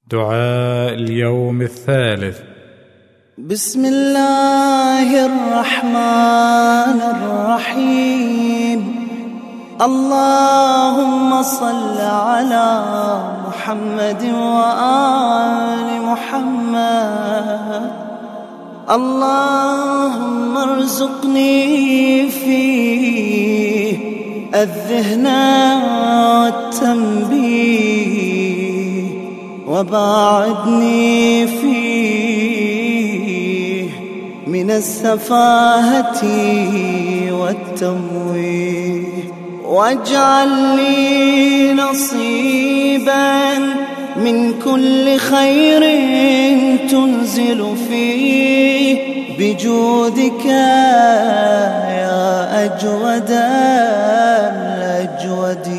دعاء اليوم الثالث. بسم الله الرحمن الرحيم. اللهم صل على محمد وآل محمد. اللهم ارزقني فيه الذهن والتنبيه، وباعدني فيه من السفاهة والتمويه، واجعل لي نصيبا من كل خير تنزل فيه بجودك يا أجود الأجودين.